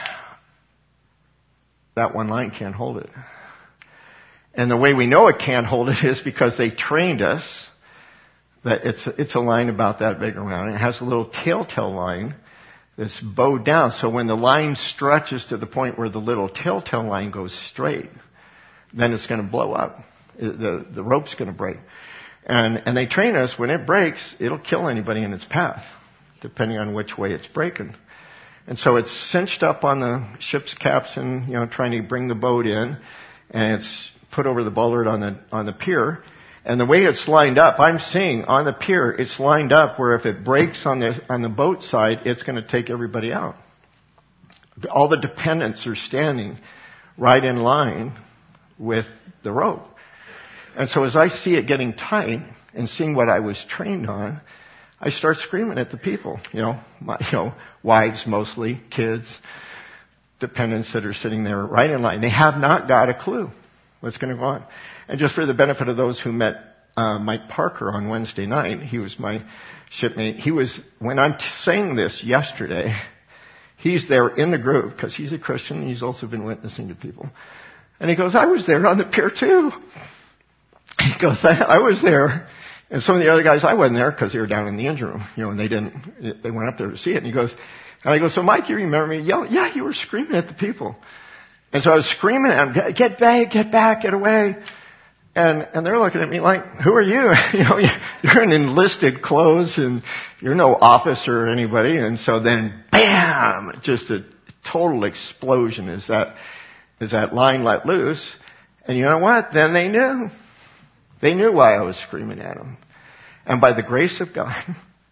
that one line can't hold it. And the way we know it can't hold it is because they trained us that it's a line about that big around. It has a little telltale line that's bowed down. So when the line stretches to the point where the little telltale line goes straight, then it's going to blow up. The rope's going to break. And they train us, when it breaks, it'll kill anybody in its path, depending on which way it's breaking. And so it's cinched up on the ship's capstan, trying to bring the boat in, and it's put over the bollard on the pier. And the way it's lined up, I'm seeing on the pier, it's lined up where if it breaks on the boat side, it's going to take everybody out. All the dependents are standing right in line with the rope. And so as I see it getting tight and seeing what I was trained on, I start screaming at the people, wives mostly, kids, dependents that are sitting there right in line. They have not got a clue what's going to go on. And just for the benefit of those who met Mike Parker on Wednesday night, he was my shipmate. When I'm saying this yesterday, he's there in the group because he's a Christian. He's also been witnessing to people. And he goes, I was there on the pier too. He goes, I was there. And some of the other guys, I wasn't there because they were down in the engine room, and they went up there to see it. And and I go, so Mike, you remember me yelling? Yeah, you were screaming at the people. And so I was screaming at them, get back, get away. And they're looking at me like, who are you? You're in enlisted clothes and you're no officer or anybody. And so then, bam, just a total explosion as that line let loose. And you know what? Then they knew. They knew why I was screaming at them. And by the grace of God,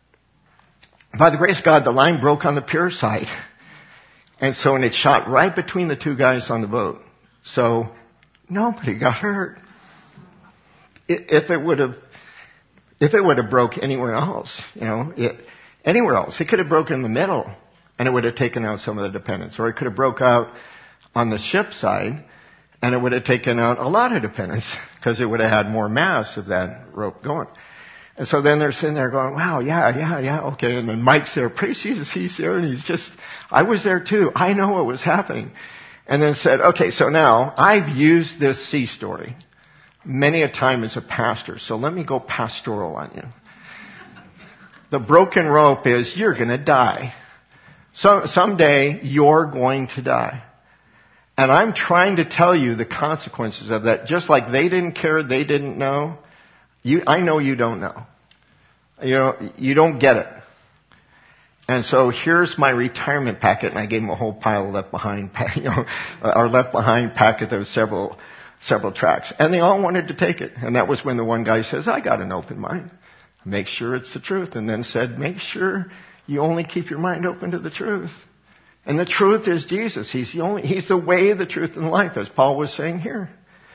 the line broke on the pier side. And so, and it shot right between the 2 guys on the boat. So, nobody got hurt. If it would have broke anywhere else, anywhere else, it could have broken in the middle and it would have taken out some of the dependents. Or it could have broke out on the ship side and it would have taken out a lot of dependents because it would have had more mass of that rope going. And so then they're sitting there going, wow, yeah, okay. And then Mike's there, praise Jesus, he's there, and I was there too. I know what was happening. And then said, okay, so now I've used this sea story many a time as a pastor, so let me go pastoral on you. The broken rope is you're going to die. So someday you're going to die. And I'm trying to tell you the consequences of that. Just like they didn't care, they didn't know, I know you don't know. You don't get it. And so here's my retirement packet, and I gave him a whole pile of Left Behind, our Left Behind packet. There was several tracts, and they all wanted to take it. And that was when the one guy says, "I got an open mind. Make sure it's the truth." And then said, "Make sure you only keep your mind open to the truth." And the truth is Jesus. He's the way, the truth, and the life, as Paul was saying here.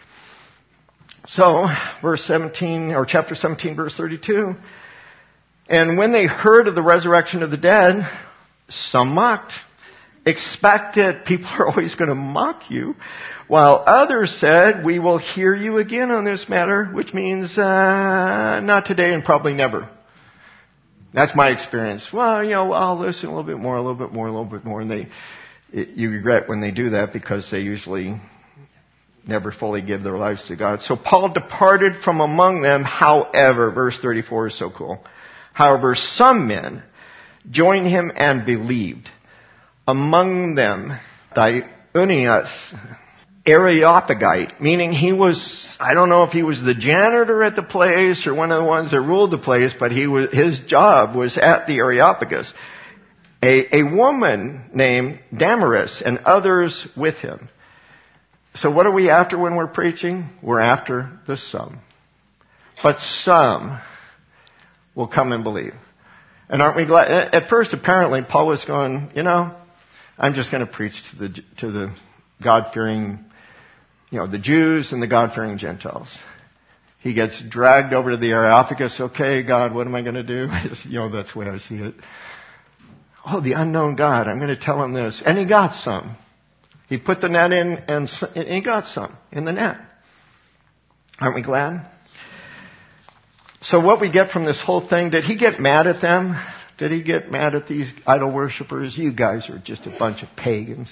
So, verse 17, or chapter 17, verse 32. And when they heard of the resurrection of the dead, some mocked. Expect it. People are always going to mock you. While others said, "We will hear you again on this matter," which means not today and probably never. That's my experience. Well, I'll listen a little bit more. And you regret when they do that because they usually never fully give their lives to God. So Paul departed from among them. However, verse 34 is so cool. However, some men joined him and believed. Among them, Dionysius, Areopagite, meaning I don't know if he was the janitor at the place or one of the ones that ruled the place, but his job was at the Areopagus. A woman named Damaris and others with him. So what are we after when we're preaching? We're after the some. But some will come and believe. And aren't we glad? At first, apparently, Paul was going, I'm just going to preach to the God-fearing, the Jews and the God-fearing Gentiles. He gets dragged over to the Areopagus. Okay, God, what am I going to do? That's the way I see it. Oh, the unknown God. I'm going to tell him this. And he got some. He put the net in and he got some in the net. Aren't we glad? So what we get from this whole thing, did he get mad at them? Did he get mad at these idol worshipers? You guys are just a bunch of pagans.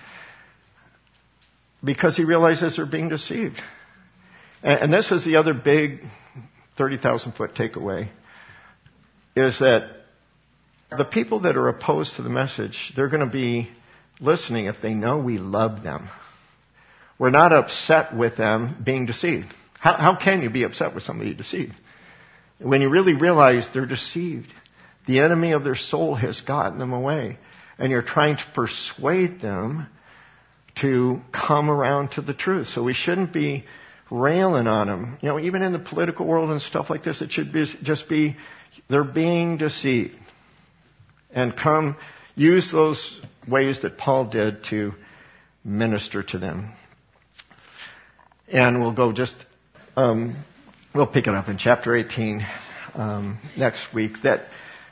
Because he realizes they're being deceived. And this is the other big 30,000 foot takeaway, is that the people that are opposed to the message, they're going to be listening if they know we love them. We're not upset with them being deceived. How can you be upset with somebody deceived? When you really realize they're deceived. The enemy of their soul has gotten them away. And you're trying to persuade them to come around to the truth. So we shouldn't be railing on them. Even in the political world and stuff like this, it should just be they're being deceived. And use those ways that Paul did to minister to them. And we'll go we'll pick it up in chapter 18 next week. That,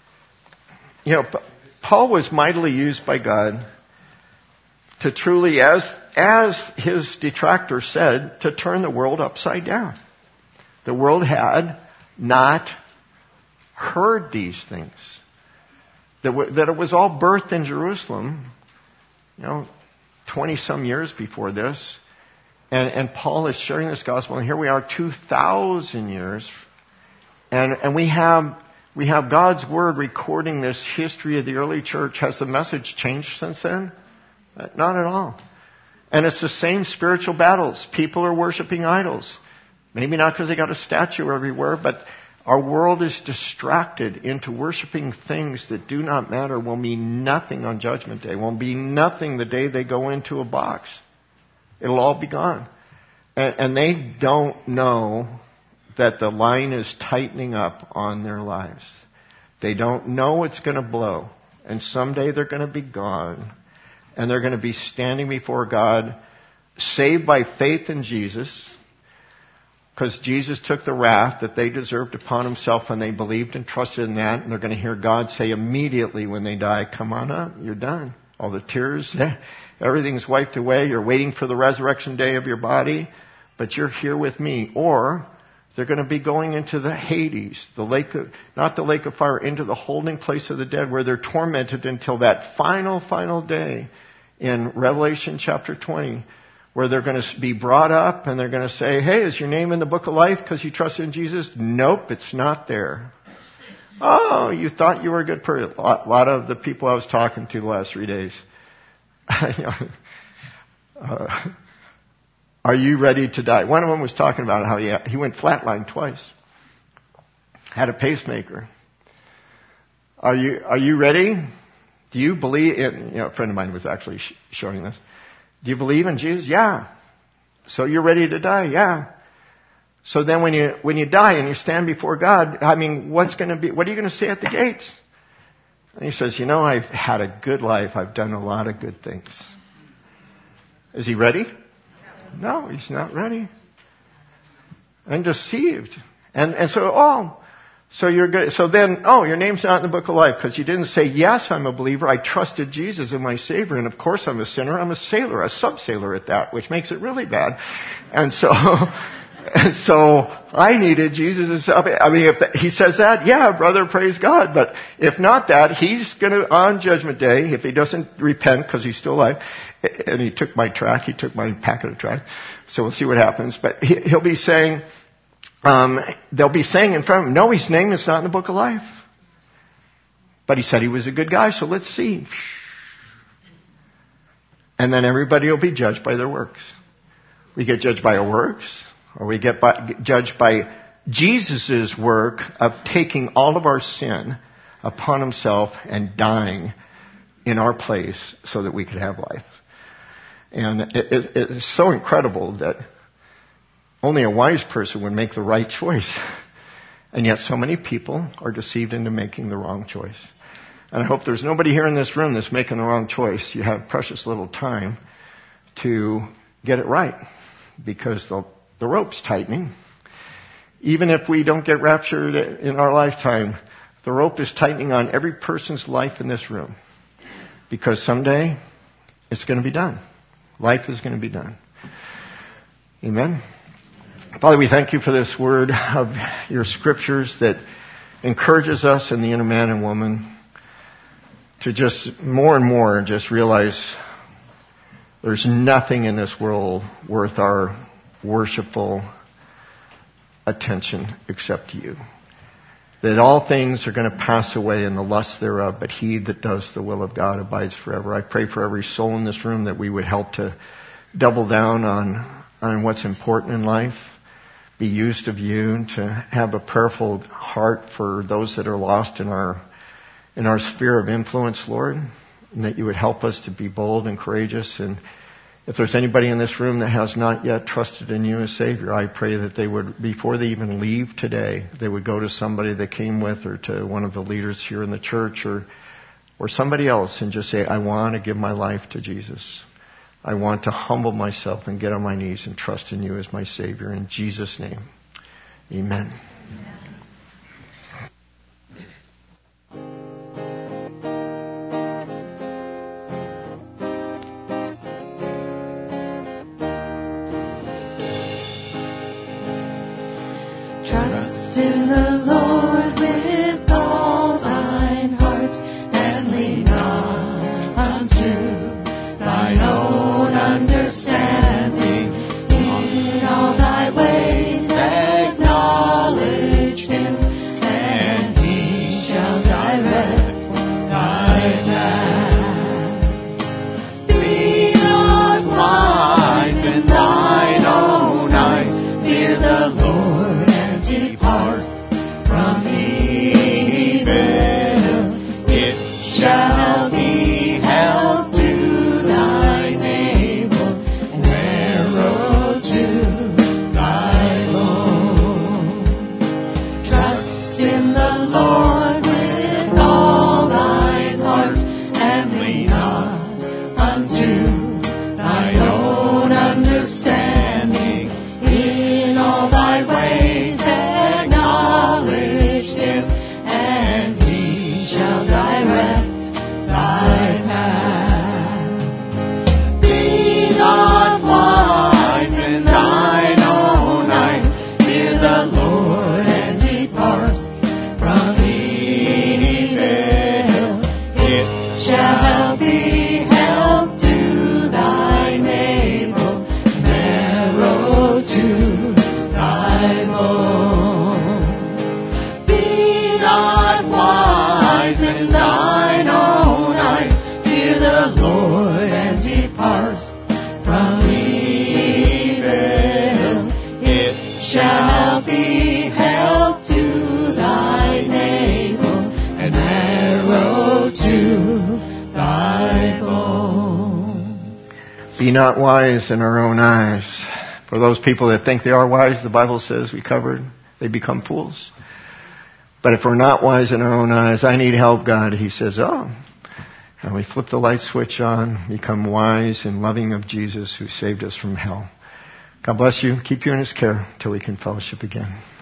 Paul was mightily used by God to truly, as his detractor said, to turn the world upside down. The world had not heard these things. That it was all birthed in Jerusalem, 20-some years before this. And Paul is sharing this gospel, and here we are 2,000 years. And we have God's Word recording this history of the early church. Has the message changed since then? Not at all. And it's the same spiritual battles. People are worshiping idols. Maybe not because they got a statue everywhere, but our world is distracted into worshiping things that do not matter, will mean nothing on Judgment Day, will mean nothing the day they go into a box. It'll all be gone. And they don't know that the line is tightening up on their lives. They don't know it's going to blow. And someday they're going to be gone. And they're going to be standing before God, saved by faith in Jesus, because Jesus took the wrath that they deserved upon himself when they believed and trusted in that. And they're going to hear God say immediately when they die, "Come on up, you're done. All the tears, everything's wiped away. You're waiting for the resurrection day of your body, but you're here with me." Or they're going to be going into the Hades, not the lake of fire, into the holding place of the dead, where they're tormented until that final day in Revelation chapter 20. Where they're going to be brought up and they're going to say, "Hey, is your name in the book of life because you trusted in Jesus?" Nope, it's not there. Oh, you thought you were a good person. A lot of the people I was talking to the last 3 days. Are you ready to die? One of them was talking about how he went flatline twice. had a pacemaker. Are you ready? Do you believe in, a friend of mine was actually showing this. Do you believe in Jesus? Yeah. So you're ready to die? Yeah. So then when you die and you stand before God, what are you going to say at the gates? And he says, I've had a good life. I've done a lot of good things. Is he ready? No, he's not ready. And deceived. And so you're good. So then, your name's not in the book of life because you didn't say, yes, I'm a believer. I trusted Jesus as my Savior. And of course I'm a sinner. I'm a sailor, a sub-sailor at that, which makes it really bad. And so I needed Jesus. If he says that, yeah, brother, praise God. But if not that, he's going to, on Judgment Day, if he doesn't repent because he's still alive, and he took my packet of track, so we'll see what happens. But he'll be saying, they'll be saying in front of him, no, his name is not in the book of life. But he said he was a good guy, so let's see. And then everybody will be judged by their works. We get judged by our works, or we get judged by Jesus' work of taking all of our sin upon himself and dying in our place so that we could have life. And it's so incredible that only a wise person would make the right choice. And yet so many people are deceived into making the wrong choice. And I hope there's nobody here in this room that's making the wrong choice. You have precious little time to get it right because the rope's tightening. Even if we don't get raptured in our lifetime, the rope is tightening on every person's life in this room. Because someday it's going to be done. Life is going to be done. Amen. Father, we thank you for this word of your scriptures that encourages us in the inner man and woman to just more and more just realize there's nothing in this world worth our worshipful attention except you. That all things are going to pass away in the lust thereof, but he that does the will of God abides forever. I pray for every soul in this room that we would help to double down on what's important in life, be used of you, to have a prayerful heart for those that are lost in our sphere of influence, Lord, and that you would help us to be bold and courageous. And if there's anybody in this room that has not yet trusted in you as Savior, I pray that they would, before they even leave today, they would go to somebody they came with or to one of the leaders here in the church or somebody else and just say, I want to give my life to Jesus. I want to humble myself and get on my knees and trust in you as my Savior. In Jesus' name, amen. Trust in the Lord with all thine heart, and lean not unto thine own understanding. In all thy ways acknowledge him, and he shall direct thy path. Be not wise in thine own eyes, fear the Lord and depart from evil. It shall be health to thy navel, and marrow to thy bone. Trust in the Lord with all thine heart, and lean not unto thine own understanding. In all thy ways acknowledge him, and he shall direct thy path. Be not wise in thine own eyes, fear the Lord and depart from evil. It shall be health to thy navel, marrow to thy bone. Be not wise in thine own eyes, fear the Lord and depart from evil. It shall be health to thy Be not wise in our own eyes. For those people that think they are wise, the Bible says, we covered, they become fools. But if we're not wise in our own eyes, I need help, God. He says, oh. And we flip the light switch on, become wise and loving of Jesus who saved us from hell. God bless you. Keep you in His care till we can fellowship again.